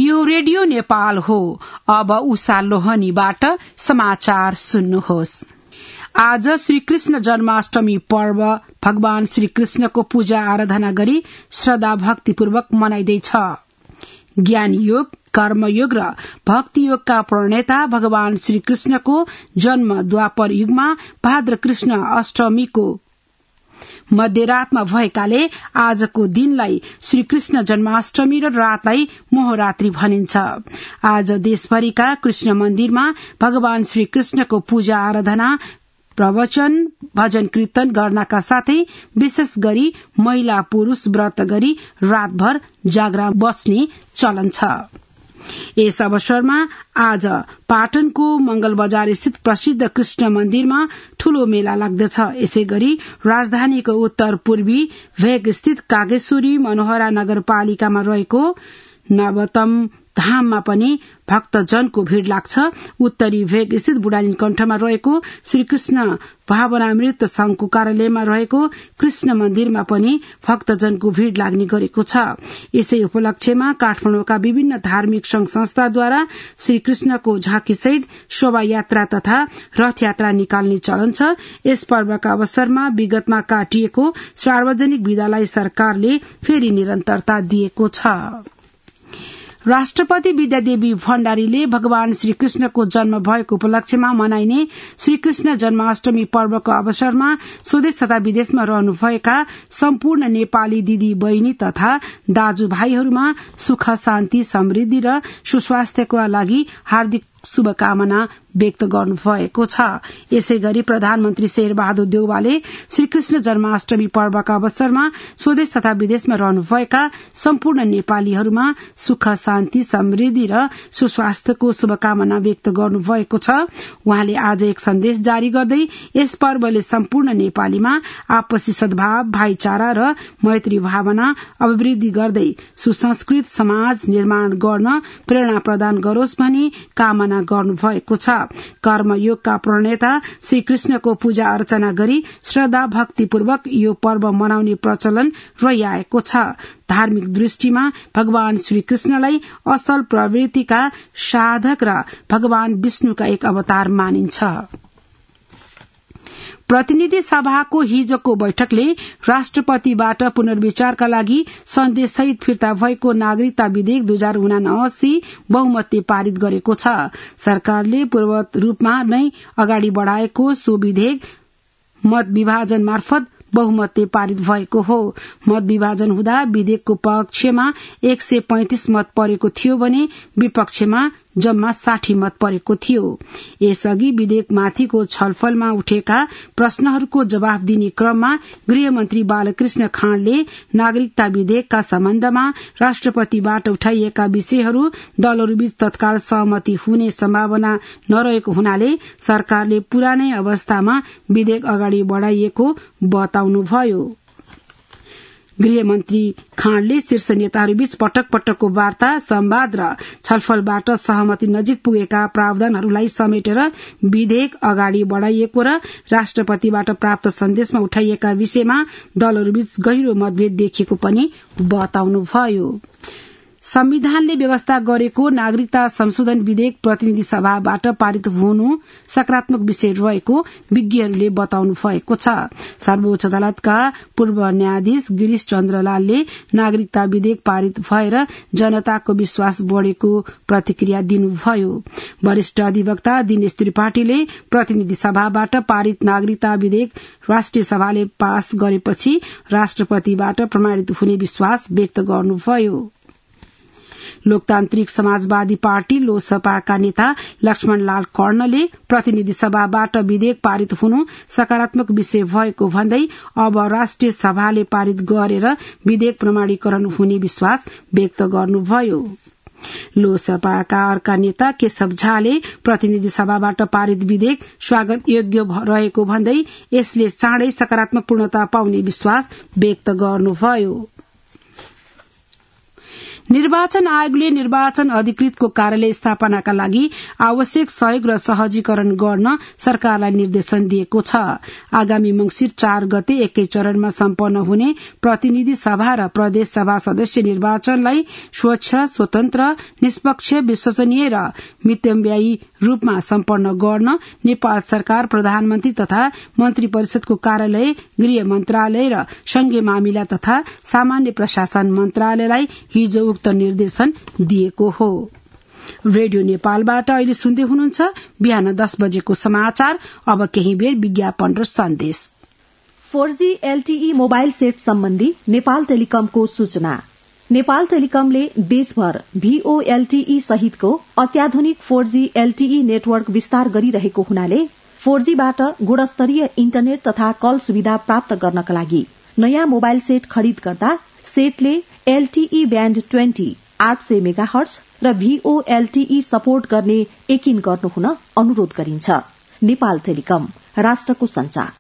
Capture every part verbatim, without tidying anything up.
यो रेडियो नेपाल हो। अब उषा लोहनीबाट समाचार सुन्नुहोस्। आज श्रीकृष्ण जन्माष्टमी पर्व भगवान श्रीकृष्णको पूजा आराधना गरी श्रद्धा भक्तिपूर्वक मनाइँदैछ। ज्ञान योग, कर्मयोग र भक्ति योगका प्रणेता भगवान श्रीकृष्णको जन्म द्वापर युगमा भाद्र कृष्ण अष्टमीको मध्यरातमा भएकाले आजको दिनलाई श्रीकृष्ण जन्माष्टमी र रातलाई मोहरात्री भनिन्छ। आज देशभरिका कृष्ण मन्दिरमा भगवान श्रीकृष्णको पूजा आराधना, प्रवचन, भजन कीर्तन गर्नका साथै विशेष गरी महिला पुरूष व्रत गरी रातभर जागरा बस्ने चलन छ। यस अवसरमा आज पाटनको मंगल बजार स्थित प्रसिद्ध कृष्ण मन्दिरमा ठूलो मेला लाग्दछ। यसै गरी राजधानीको उत्तर पूर्वी भेग स्थित कागेश्वरी मनोहरा नगरपालिकामा रहेको नवतम धाममा पनि भक्तजनको भीड़ लाग्छ। उत्तरी भेग स्थित बुढानी कण्ठमा रहेको श्रीकृष्ण भावनामृत संघको कार्यालयमा रहेको कृष्ण मन्दिरमा पनि भक्तजनको भीड़ लाग्ने गरेको छ। यसै उपलक्ष्यमा काठमाडौँका विभिन्न धार्मिक संघ संस्थाद्वारा श्रीकृष्णको झाँकीसहित शोभायात्रा तथा रथयात्रा निकाल्ने चलन छ। यस पर्वका अवसरमा विगतमा काटिएको सार्वजनिक विदालाई सरकारले फेरि निरन्तरता दिएको छ। राष्ट्रपति विद्यादेवी भण्डारीले भगवान श्रीकृष्णको जन्म भएको उपलक्ष्यमा मनाइने श्रीकृष्ण जन्माष्टमी पर्वको अवसरमा स्वदेश तथा विदेशमा रहनुभएका सम्पूर्ण नेपाली दिदी बहिनी तथा दाजुभाइहरूमा सुख, शान्ति, समृद्धि र सुस्वास्थ्यको लागि हार्दिक शुभकामना व्यक्त गर्नुभएको छ। यसै गरी प्रधानमन्त्री शेरबहादुर देउवाले श्रीकृष्ण जन्माष्टमी पर्वका अवसरमा स्वदेश तथा विदेशमा रहनुभएका सम्पूर्ण नेपालीहरूमा सुख, शान्ति, समृद्धि र सुस्वास्थ्यको शुभकामना व्यक्त गर्नुभएको छ। उहाँले आज एक सन्देश जारी गर्दै यस पर्वले सम्पूर्ण नेपालीमा आपसी सद्भाव, भाइचारा र मैत्री भावना अभिवृद्धि गर्दै सुसंस्कृत समाज निर्माण गर्न प्रेरणा प्रदान गरोस् भनी कामना गर्नुभएको छ। कर्मयोगका प्रणेता श्रीकृष्णको पूजा अर्चना गरी श्रद्धा भक्तिपूर्वक यो पर्व मनाउने प्रचलन रहिआएको छ। धार्मिक दृष्टिमा भगवान श्रीकृष्णलाई असल प्रवृत्तिका साधक र भगवान विष्णुका एक अवतार मानिन्छ। प्रतिनिधि सभाको हिजोको बैठकले राष्ट्रपतिबाट पुनर्विचारका लागि सन्देशसहित फिर्ता भएको नागरिकता विधेयक दुई हजार उनासी बहुमतले पारित गरेको छ। सरकारले पूर्ववत रूपमा नै अगाडि बढ़ाएको सो विधेयक मत विभाजन मार्फत बहुमतले पारित भएको हो। मत विभाजन हुँदा विधेयकको पक्षमा एक सय पैंतिस मत परेको थियो भने विपक्षमा जम्मा साठी मत परेको थियो। यसअघि विधेयकमाथिको छलफलमा उठेका प्रश्नहरूको जवाफ दिने क्रममा गृहमन्त्री बालकृष्ण खाँडले नागरिकता विधेयकका सम्बन्धमा राष्ट्रपतिबाट उठाइएका विषयहरू दलहरूबीच तत्काल सहमति हुने सम्भावना नरहेको हुनाले सरकारले पुरानै अवस्थामा विधेयक अगाडि बढ़ाइएको बताउनुभयो। गृहमन्त्री खाँडले शीर्ष नेताहरूबीच पटक पटकको वार्ता, संवाद र छलफलबाट सहमति नजिक पुगेका प्रावधानहरूलाई समेटेर विधेयक अगाडि बढ़ाइएको र राष्ट्रपतिबाट प्राप्त सन्देशमा उठाइएका विषयमा दलहरूबीच गहिरो मतभेद देखिएको पनि बताउनुभयो। संविधानले व्यवस्था गरेको नागरिकता संशोधन विधेयक प्रतिनिधि सभाबाट पारित हुनु सकारात्मक विषय रहेको विज्ञहरूले बताउनु भएको छ। सर्वोच्च अदालतका पूर्व न्यायाधीश गिरीश चन्द्रलालले नागरिकता विधेयक पारित भएर जनताको विश्वास बढ़ेको प्रतिक्रिया दिनुभयो। वरिष्ठ अधिवक्ता दिनेश त्रिपाठीले प्रतिनिधि सभाबाट पारित नागरिकता विधेयक राष्ट्रिय सभाले पास गरेपछि राष्ट्रपतिबाट प्रमाणित हुने विश्वास व्यक्त गर्नुभयो। लोकतान्त्रिक समाजवादी पार्टी लोसपाका नेता लक्ष्मण लाल कर्णले प्रतिनिधि सभाबाट विधेयक पारित हुनु सकारात्मक विषय भएको भन्दै अब राष्ट्रिय सभाले पारित गरेर विधेयक प्रमाणीकरण हुने विश्वास व्यक्त गर्नुभयो। लोसपाका अर्का नेता केशव झाले प्रतिनिधि सभाबाट पारित विधेयक स्वागत योग्य रहेको भन्दै यसले चाँडै सकारात्मक पूर्णता पाउने विश्वास व्यक्त गर्नुभयो। निर्वाचन आयोगले निर्वाचन अधिकृतको कार्यालय स्थापनाका लागि आवश्यक सहयोग र सहजीकरण गर्न सरकारलाई निर्देशन दिएको छ। आगामी मंसिर चार गते एकै चरणमा सम्पन्न हुने प्रतिनिधि सभा र प्रदेश सभा सदस्य निर्वाचनलाई स्वच्छ, स्वतन्त्र, निष्पक्ष, विश्वसनीय र मितव्ययी रूपमा सम्पन्न गर्न नेपाल सरकार प्रधानमन्त्री तथा मन्त्री परिषदको कार्यालय, गृह मन्त्रालय र संघीय मामिला तथा सामान्य प्रशासन मन्त्रालयलाई हिजो उक्त निर्देशन दिएको हो। रेडियो नेपालबाट अहिले सुन्दै हुनुहुन्छ बिहान दस बजेको समाचार। अब केही बेर विज्ञापन र सन्देश। Four G LTE mobile set सम्बन्धी नेपाल टेलिकमको सूचना। नेपाल टेलिकमले देशभर भीओएलटीई सहितको अत्याधुनिक फोर जी एलटीई नेटवर्क विस्तार गरिरहेको हुनाले फोर जी बाट गुणस्तरीय इन्टरनेट तथा कल सुविधा प्राप्त गर्नका लागि नयाँ मोबाइल सेट खरिद गर्दा सेटले एलटीई ब्याण्ड ट्वेन्टी आठ सय मेगाहर्ज र भीओएलटीई सपोर्ट गर्ने यकिन गर्नुहुन अनुरोध गरिन्छ। नेपाल टेलिकम, राष्ट्रको संचार।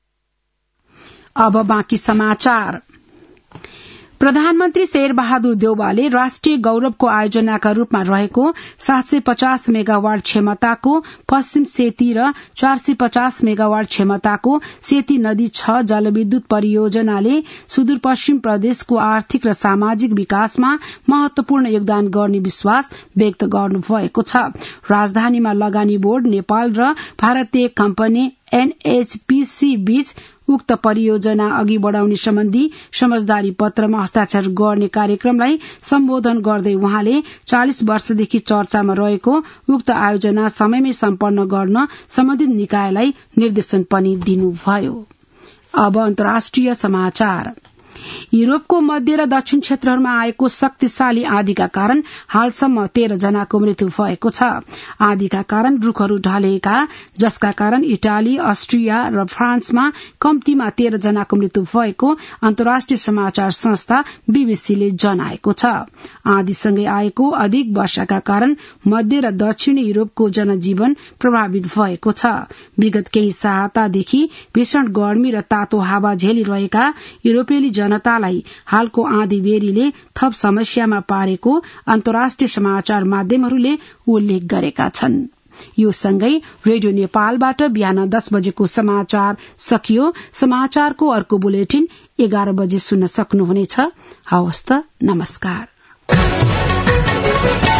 अब बाँकी समाचार। प्रधानमन्त्री शेर बहादुर देउवाले राष्ट्रिय गौरवको आयोजनाका रूपमा रहेको सात सय पचास मेगावाट क्षमताको पश्चिम सेती र चार सय पचास मेगावाट क्षमताको सेती नदी छ जलविद्युत परियोजनाले सुदूरपश्चिम प्रदेशको आर्थिक र सामाजिक विकासमा महत्वपूर्ण योगदान गर्ने विश्वास व्यक्त गर्नुभएको छ। राजधानीमा लगानी बोर्ड नेपाल र भारतीय कम्पनी एनएचपीसी बीच उक्त परियोजना अघि बढ़ाउने सम्बन्धी समझदारी पत्रमा हस्ताक्षर गर्ने कार्यक्रमलाई सम्बोधन गर्दै उहाँले चालिस वर्षदेखि चर्चामा रहेको उक्त आयोजना समयमै सम्पन्न गर्न सम्बन्धित निकायलाई निर्देशन पनि दिनुभयो। अब अन्तर्राष्ट्रिय समाचार। यूरोपको मध्य र दक्षिण क्षेत्रहरूमा आएको शक्तिशाली आँधीका कारण हालसम्म तेह्र जनाको मृत्यु भएको छ। आँधीका कारण रूखहरू ढलेका, जसका कारण इटाली, अस्ट्रिया र फ्रान्समा कम्तीमा तेह्र जनाको मृत्यु भएको अन्तर्राष्ट्रिय समाचार संस्था बीबीसीले जनाएको छ। आँधीसँगै आएको अधिक वर्षाका कारण मध्य र दक्षिणी यूरोपको जनजीवन प्रभावित भएको छ। विगत केही सातादेखि भीषण गर्मी र तातो हावा झेलिरहेका यूरोपेली जनतालाई हालको आँधी बेरीले थप समस्यामा पारेको अन्तर्राष्ट्रिय समाचार माध्यमहरूले उल्लेख गरेका छन्। यो सँगै रेडियो नेपालबाट बिहान दस बजेको समाचार सकियो। समाचारको अर्को बुलेटिन एघार बजे सुन्न सक्नुहुनेछ। हवस् त, नमस्कार।